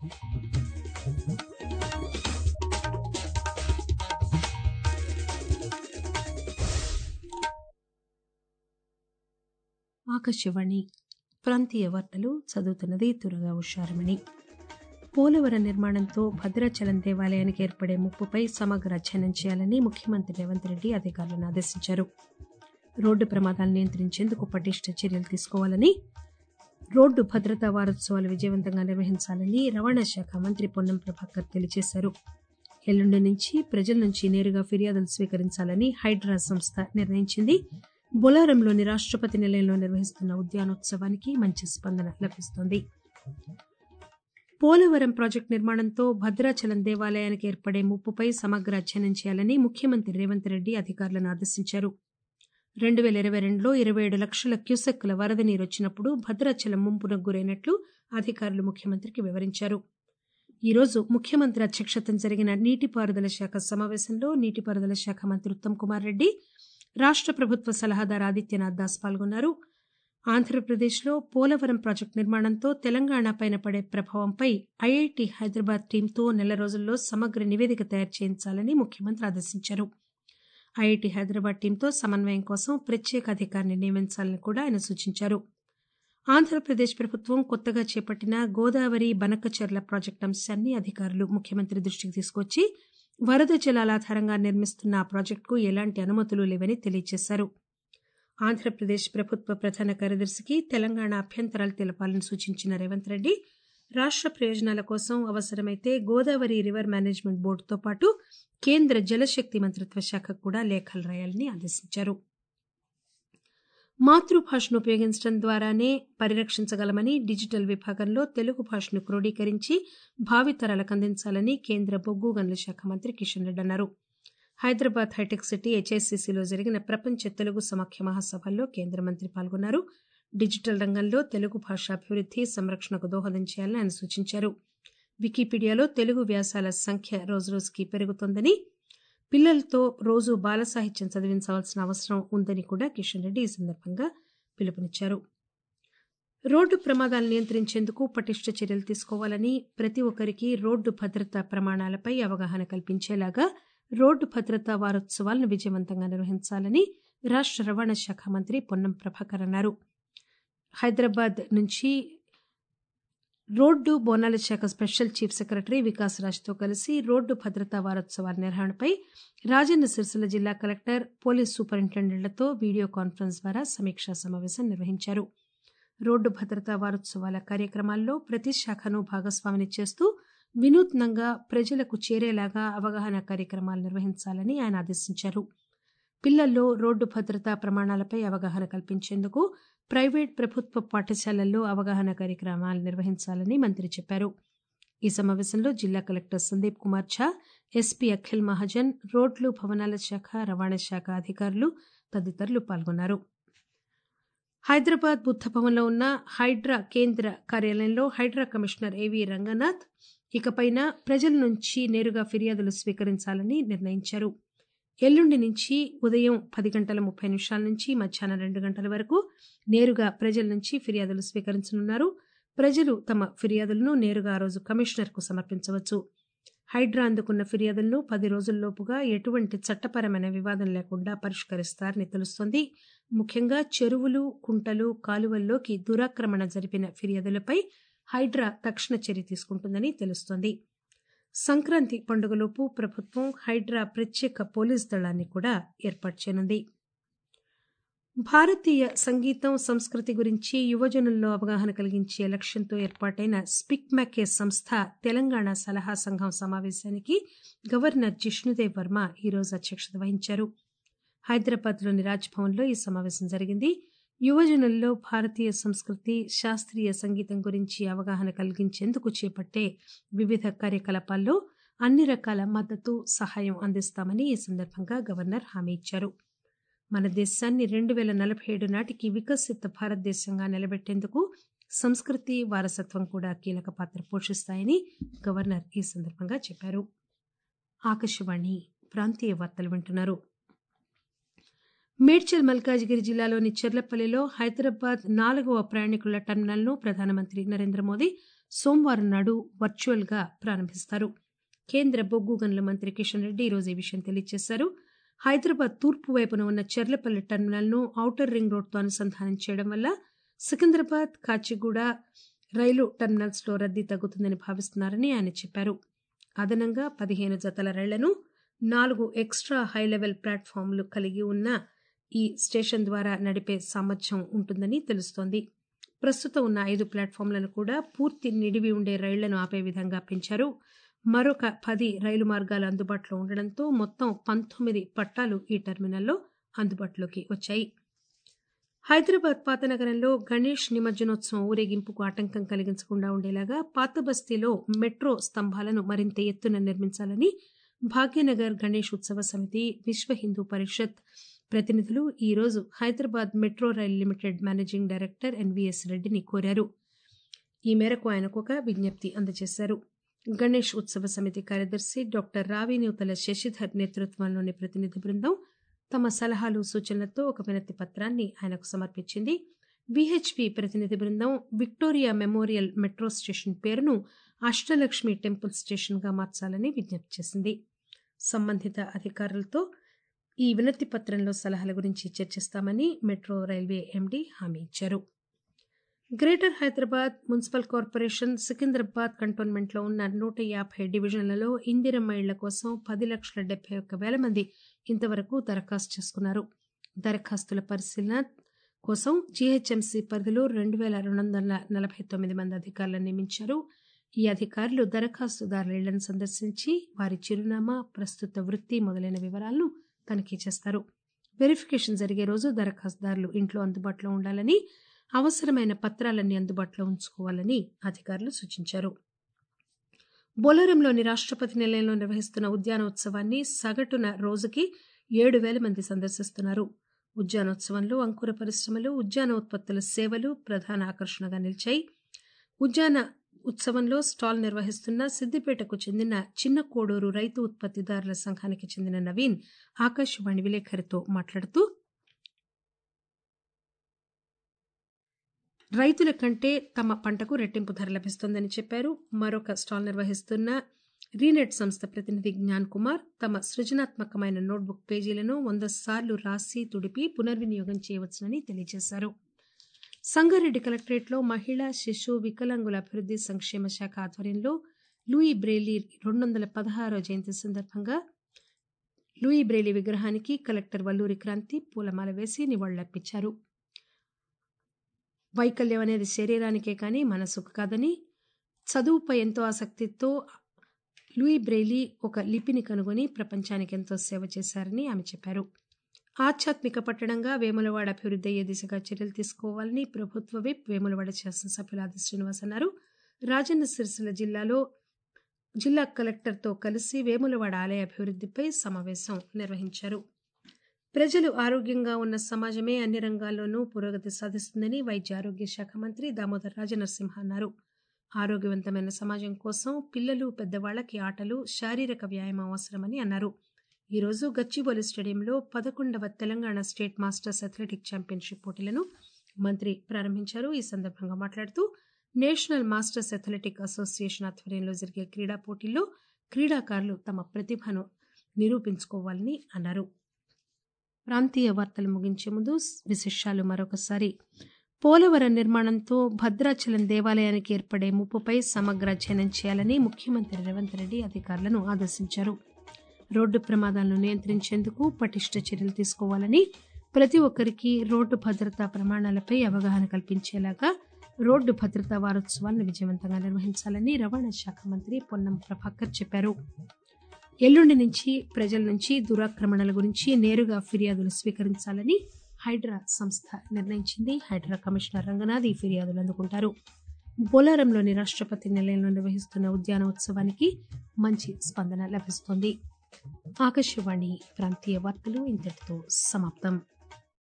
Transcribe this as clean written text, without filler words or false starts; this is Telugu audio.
ఆకాశవాణి ప్రాంతీయ వార్తలు చదువుతున్నది తురగా ఉషారమణి. పోలవరం నిర్మాణంతో భద్రాచలం దేవాలయానికి ఏర్పడే ముప్పుపై సమగ్ర అధ్యయనం చేయాలని ముఖ్యమంత్రి రేవంత్ రెడ్డి అధికారులను ఆదేశించారు. రోడ్డు ప్రమాదాలను నియంత్రించేందుకు పటిష్ట చర్యలు తీసుకోవాలని, రోడ్డు భద్రతా వారోత్సవాలు విజయవంతంగా నిర్వహించాలని రవాణా శాఖ మంత్రి పొన్నం ప్రభాకర్ తెలియజేశారు. ఎల్లుండి నుంచి ప్రజల నుంచి నేరుగా ఫిర్యాదులు స్వీకరించాలని హైడ్రా సంస్థ నిర్ణయించింది. బొలారంలోని రాష్టపతి నిలయంలో నిర్వహిస్తున్న ఉద్యానోత్సవానికి మంచి స్పందన లభిస్తోంది. పోలవరం ప్రాజెక్టు నిర్మాణంతో భద్రాచలం దేవాలయానికి ఏర్పడే ముప్పుపై సమగ్ర అధ్యయనం చేయాలని ముఖ్యమంత్రి రేవంత్ రెడ్డి అధికారులను ఆదేశించారు. 2022లో 27 లక్షల క్యూసెక్కుల వరద నీరు వచ్చినప్పుడు భద్రాచలం ముంపునకు గురైనట్లు అధికారులు ముఖ్యమంత్రికి వివరించారు. ఈ రోజు ముఖ్యమంత్రి అధ్యక్షతన జరిగిన నీటిపారుదల శాఖ సమావేశంలో నీటిపారుదల శాఖ మంత్రి ఉత్తమ్ కుమార్ రెడ్డి, రాష్ట ప్రభుత్వ సలహాదారు ఆదిత్యనాథ్ దాస్ పాల్గొన్నారు. ఆంధ్రప్రదేశ్లో పోలవరం ప్రాజెక్టు నిర్మాణంతో తెలంగాణపై పడే ప్రభావంపై ఐఐటి హైదరాబాద్ టీంతో నెల రోజుల్లో సమగ్ర నివేదిక తయారు చేయించాలని ముఖ్యమంత్రి ఆదేశించారు. ఐఐటి హైదరాబాద్ టీంతో సమన్వయం కోసం ప్రత్యేక అధికారిని నియమించాలని కూడా ఆయన సూచించారు. ఆంధ్రప్రదేశ్ ప్రభుత్వం కొత్తగా చేపట్టిన గోదావరి బనకచెర్ల ప్రాజెక్టు అంశాన్ని అధికారులు ముఖ్యమంత్రి దృష్టికి తీసుకొచ్చి వరద జలాల ఆధారంగా నిర్మిస్తున్న ఆ ప్రాజెక్టుకు ఎలాంటి అనుమతులు లేవని తెలియజేశారు. ఆంధ్రప్రదేశ్ ప్రభుత్వ ప్రధాన కార్యదర్శికి తెలంగాణ అభ్యంతరాలు తెలపాలని సూచించిన రేవంత్ రెడ్డి రాష్ట ప్రయోజనాల కోసం అవసరమైతే గోదావరి రివర్ మేనేజ్మెంట్ బోర్డుతో పాటు కేంద్ర జలశక్తి మంత్రిత్వ శాఖకు కూడా లేఖలు రాయాలని ఆదేశించారు. మాతృభాషను ఉపయోగించడం ద్వారానే పరిరక్షించగలమని, డిజిటల్ విభాగంలో తెలుగు భాషను క్రోడీకరించి భావితరాలకు అందించాలని కేంద్ర బొగ్గు గనుల శాఖ మంత్రి కిషన్ రెడ్డి అన్నారు. హైదరాబాద్ హైటెక్ సిటీ హెచ్ఐసిసిలో జరిగిన ప్రపంచ తెలుగు సమాఖ్య మహాసభల్లో కేంద్ర మంత్రి పాల్గొన్నారు. డిజిటల్ రంగంలో తెలుగు భాష అభివృద్ధి, సంరక్షణకు దోహదం చేయాలని ఆయన సూచించారు. వికీపీడియాలో తెలుగు వ్యాసాల సంఖ్య రోజురోజుకి పెరుగుతోందని, పిల్లలతో రోజు బాల సాహిత్యం చదివించాల్సిన అవసరం ఉందని కూడా కిషన్ రెడ్డి ఈ సందర్భంగా పిలుపునిచ్చారు. రోడ్డు ప్రమాదాలను నియంత్రించేందుకు పటిష్ట చర్యలు తీసుకోవాలని, ప్రతి ఒక్కరికి రోడ్డు భద్రతా ప్రమాణాలపై అవగాహన కల్పించేలాగా రోడ్డు భద్రతా వారోత్సవాలను విజయవంతంగా నిర్వహించాలని రాష్ట రవాణా శాఖ మంత్రి పొన్నం ప్రభాకర్ అన్నారు. హైదరాబాద్ నుంచి రోడ్డు బోనాల శాఖ స్పెషల్ చీఫ్ సెక్రటరీ వికాస్ రాజ్తో కలిసి రోడ్డు భద్రతా వారోత్సవాల నిర్వహణపై రాజన్న సిరిసిల్ల జిల్లా కలెక్టర్, పోలీస్ సూపరింటెండెంట్లతో వీడియో కాన్ఫరెన్స్ ద్వారా సమీక్షా సమావేశం నిర్వహించారు. రోడ్డు భద్రతా వారోత్సవాల కార్యక్రమాల్లో ప్రతి శాఖను భాగస్వామిని చేస్తూ వినూత్నంగా ప్రజలకు చేరేలాగా అవగాహన కార్యక్రమాలు నిర్వహించాలని ఆయన ఆదేశించారు. పిల్లల్లో రోడ్డు భద్రతా ప్రమాణాలపై అవగాహన కల్పించేందుకు ప్రైవేట్, ప్రభుత్వ పాఠశాలల్లో అవగాహన కార్యక్రమాలు నిర్వహించాలని మంత్రి చెప్పారు. ఈ సమావేశంలో జిల్లా కలెక్టర్ సందీప్ కుమార్ ఝా, ఎస్పీ అఖిల్ మహాజన్, రోడ్లు, భవనాల శాఖ, రవాణా శాఖ అధికారులు తదితరులు పాల్గొన్నారు. హైదరాబాద్ బుద్ధభవన్లో ఉన్న హైడ్రా కేంద్ర కార్యాలయంలో హైడ్రా కమిషనర్ ఏవీ రంగనాథ్ ఇకపైన ప్రజల నుంచి నేరుగా ఫిర్యాదులు స్వీకరించాలని నిర్ణయించారు. ఎల్లుండి నుంచి ఉదయం 10:30 నుంచి మధ్యాహ్నం 2 గంటల వరకు నేరుగా ప్రజల నుంచి ఫిర్యాదులు స్వీకరించనున్నారు. ప్రజలు తమ ఫిర్యాదులను నేరుగా ఆ రోజు కమిషనర్కు సమర్పించవచ్చు. హైడ్రా అందుకున్న ఫిర్యాదులను 10 రోజుల్లోపుగా ఎటువంటి చట్టపరమైన వివాదం లేకుండా పరిష్కరిస్తారని తెలుస్తోంది. ముఖ్యంగా చెరువులు, కుంటలు, కాలువల్లోకి దురాక్రమణ జరిపిన ఫిర్యాదులపై హైడ్రా తక్షణ చర్య తీసుకుంటుందని తెలుస్తోంది. సంక్రాంతి పండుగలోపు ప్రభుత్వం హైడ్రా ప్రత్యేక పోలీస్ దళాన్ని కూడా ఏర్పాటు చేయనుంది. భారతీయ సంగీతం, సంస్కృతి గురించి యువజనుల్లో అవగాహన కలిగించే లక్ష్యంతో ఏర్పాటైన స్పిక్మెకే సంస్థ తెలంగాణ సలహా సంఘం సమావేశానికి గవర్నర్ జిష్ణుదేవ్ వర్మ ఈరోజు అధ్యక్షత వహించారు. హైదరాబాద్లోని రాజ్భవన్లో ఈ సమావేశం జరిగింది. యువజనుల్లో భారతీయ సంస్కృతి, శాస్త్రీయ సంగీతం గురించి అవగాహన కలిగించేందుకు చేపట్టే వివిధ కార్యకలాపాల్లో అన్ని రకాల మద్దతు, సహాయం అందిస్తామని ఈ సందర్భంగా గవర్నర్ హామీ ఇచ్చారు. మన దేశాన్ని 2047 నాటికి వికసిత భారతదేశంగా నిలబెట్టేందుకు సంస్కృతి, వారసత్వం కూడా కీలక పాత్ర పోషిస్తాయని గవర్నర్ ఈ సందర్భంగా చెప్పారు. ఆకాశవాణి ప్రాంతీయ వార్తలు వింటున్నారు. మేడ్చల్ మల్కాజిగిరి జిల్లాలోని చెర్లపల్లిలో హైదరాబాద్ 4వ ప్రయాణికుల టెర్మినల్ను ప్రధానమంత్రి నరేంద్ర మోదీ సోమవారం నాడు వర్చువల్గా ప్రారంభిస్తారు. కేంద్ర బొగ్గు గనుల మంత్రి కిషన్ రెడ్డి ఈరోజు ఈ విషయం తెలియజేశారు. హైదరాబాద్ తూర్పు వైపున ఉన్న చెర్లపల్లి టెర్మినల్ను ఔటర్ రింగ్ రోడ్తో అనుసంధానం చేయడం వల్ల సికింద్రాబాద్, కాచిగూడ రైలు టెర్మినల్స్లో రద్దీ తగ్గుతుందని భావిస్తున్నారని ఆయన చెప్పారు. అదనంగా 15 జతల రైళ్లను 4 ఎక్స్ట్రా హైలెవెల్ ప్లాట్ఫామ్లు కలిగి ఉన్న ఈ స్టేషన్ ద్వారా నడిపే సామర్థ్యం ఉంటుందని తెలుస్తోంది. ప్రస్తుతం ఉన్న 5 ప్లాట్ఫామ్లను కూడా పూర్తి నిడివి ఉండే రైళ్లను ఆపే విధంగా పెంచారు. మరొక 10 రైలు మార్గాలు అందుబాటులో ఉండడంతో మొత్తం 19 పట్టాలు ఈ టెర్మినల్లో అందుబాటులోకి వచ్చాయి. హైదరాబాద్ పాతనగరంలో గణేష్ నిమజ్జనోత్సవం ఊరేగింపుకు ఆటంకం కలిగించకుండా ఉండేలాగా పాత బస్తీలో మెట్రో స్తంభాలను మరింత ఎత్తున నిర్మించాలని భాగ్యనగర్ గణేష్ ఉత్సవ సమితి, విశ్వ హిందూ పరిషత్ ప్రతినిధులు ఈరోజు Hyderabad metro rail limited managing director NVS రెడ్డిని కోరారు. ఈ మేరకు ఆయనకు ఒక విజ్ఞప్తి అందజేశారు. గణేష్ ఉత్సవ సమితి కార్యదర్శి డాక్టర్ రావినూతల శశిధర్ నేతృత్వంలోని ప్రతినిధి బృందం తమ సలహాలు, సూచనలతో ఒక వినతి పత్రాన్ని ఆయనకు సమర్పించింది. విహెచ్పి ప్రతినిధి బృందం విక్టోరియా మెమోరియల్ మెట్రో స్టేషన్ పేరును అష్టలక్ష్మి టెంపుల్ స్టేషన్గా మార్చాలని విజ్ఞప్తి చేసింది. సంబంధిత అధికారులతో ఈ వినతి పత్రంలో సలహాల గురించి చర్చిస్తామని మెట్రో రైల్వే ఎండీ హామీ ఇచ్చారు. Greater Hyderabad municipal corporation Secunderabad కంటోన్మెంట్లో ఉన్న 150 డివిజన్లలో ఇందిరమ్మ ఇళ్ల కోసం 10,71,000 మంది ఇంతవరకు దరఖాస్తు చేసుకున్నారు. దరఖాస్తుల పరిశీలన కోసం జీహెచ్ఎంసీ పరిధిలో 2,249 మంది అధికారులను నియమించారు. ఈ అధికారులు దరఖాస్తుదారుల ఇళ్లను సందర్శించి వారి చిరునామా, ప్రస్తుత వృత్తి మొదలైన వివరాలను తనిఖీ చేస్తారు. వెరిఫికేషన్ జరిగే రోజు దరఖాస్తుదారులు ఇంట్లో అందుబాటులో ఉండాలని, అవసరమైన పత్రాలన్నీ అందుబాటులో ఉంచుకోవాలని అధికారులు సూచించారు. బొలారంలోని రాష్ట్రపతి నిలయంలో నిర్వహిస్తున్న ఉద్యానోత్సవాన్ని సగటున రోజుకి 7,000 మంది సందర్శిస్తున్నారు. ఉద్యానోత్సవంలో అంకుర పరిశ్రమలు, ఉద్యాన ఉత్పత్తుల సేవలు ప్రధాన ఆకర్షణగా నిలిచాయి. ఉద్యాన ఉత్సవంలో స్టాల్ నిర్వహిస్తున్న సిద్దిపేటకు చెందిన చిన్న కోడూరు రైతు ఉత్పత్తిదారుల సంఘానికి చెందిన నవీన్ ఆకాశవాణి విలేకరితో మాట్లాడుతూ, రైతుల కంటే తమ పంటకు రెట్టింపు ధర లభిస్తోందని చెప్పారు. మరొక స్టాల్ నిర్వహిస్తున్న రీనెట్ సంస్థ ప్రతినిధి జ్ఞాన్ కుమార్ తమ సృజనాత్మకమైన నోట్బుక్ పేజీలను 100 సార్లు రాసి తుడిపి పునర్వినియోగం చేయవచ్చునని తెలియజేశారు. సంగారెడ్డి కలెక్టరేట్లో మహిళా, శిశు, వికలాంగుల అభివృద్ధి సంక్షేమ శాఖ ఆధ్వర్యంలో లూయి బ్రెయిలీ 216వ జయంతి సందర్భంగా లూయి బ్రెయిలీ విగ్రహానికి కలెక్టర్ వల్లూరి క్రాంతి పూలమాల వేసి నివాళులర్పించారు. వైకల్యం అనేది శరీరానికే కానీ మనసుకు కాదని, చదువుపై ఎంతో ఆసక్తితో లూయి బ్రెయిలీ ఒక లిపిని కనుగొని ప్రపంచానికి ఎంతో సేవ చేశారని ఆమె చెప్పారు. ఆధ్యాత్మిక పట్టణంగా వేములవాడ అభివృద్ధి అయ్యే దిశగా చర్యలు తీసుకోవాలని ప్రభుత్వ విప్ వేములవాడ శాసనసభ్యులు ఆది శ్రీనివాస్ అన్నారు. రాజన్న సిరిసిల్ల జిల్లాలో జిల్లా కలెక్టర్తో కలిసి వేములవాడ ఆలయ అభివృద్ధిపై సమావేశం నిర్వహించారు. ప్రజలు ఆరోగ్యంగా ఉన్న సమాజమే అన్ని రంగాల్లోనూ పురోగతి సాధిస్తుందని వైద్య ఆరోగ్య శాఖ మంత్రి దామోదర్ రాజనరసింహ అన్నారు. ఆరోగ్యవంతమైన సమాజం కోసం పిల్లలు, పెద్దవాళ్లకి ఆటలు, శారీరక వ్యాయామం అవసరమని అన్నారు. ఈరోజు గచ్చిబౌలి స్టేడియంలో 11వ Telangana state masters athletic championship పోటీలను మంత్రి ప్రారంభించారు. ఈ సందర్భంగా మాట్లాడుతూ, నేషనల్ మాస్టర్స్ అథ్లెటిక్ అసోసియేషన్ ఆధ్వర్యంలో జరిగే క్రీడా పోటీల్లో క్రీడాకారులు తమ ప్రతిభను నిరూపించుకోవాలని అన్నారు. ప్రాంతీయ వార్తలు ముగించే ముందు విశేషాలు మరొకసారి. పోలవరం నిర్మాణంతో భద్రాచలం దేవాలయానికి ఏర్పడే ముప్పుపై సమగ్ర అధ్యయనం చేయాలని ముఖ్యమంత్రి రేవంత్ రెడ్డి అధికారులను ఆదేశించారు. రోడ్డు ప్రమాదాలను నియంత్రించేందుకు పటిష్ట చర్యలు తీసుకోవాలని, ప్రతి ఒక్కరికి రోడ్డు భద్రతా ప్రమాణాలపై అవగాహన కల్పించేలాగా రోడ్డు భద్రతా వారోత్సవాలను విజయవంతంగా నిర్వహించాలని రవాణా శాఖ మంత్రి పొన్నం ప్రభాకర్ చెప్పారు. ఎల్లుండి నుంచి ప్రజల నుంచి దురాక్రమణల గురించి నేరుగా ఫిర్యాదులు స్వీకరించాలని హైడ్రా సంస్థ నిర్ణయించింది. హైడ్రా కమిషనర్ రంగనాథ్ ఈ ఫిర్యాదులు అందుకుంటారు. బొలారంలోని రాష్ట్రపతి నిలయంలో నిర్వహిస్తున్న ఉద్యానోత్సవానికి మంచి స్పందన లభిస్తోంది. ఆకాశవాణి ప్రాంతీయ వార్తలు ఇంతటితో సమాప్తం.